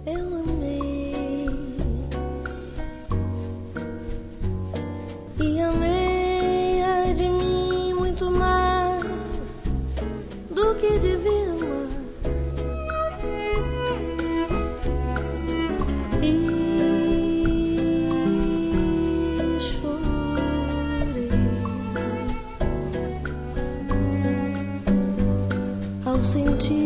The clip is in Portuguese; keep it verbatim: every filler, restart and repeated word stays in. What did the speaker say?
eu amei e amei ai de mim muito mais do que devia amar. E chorei ao sentir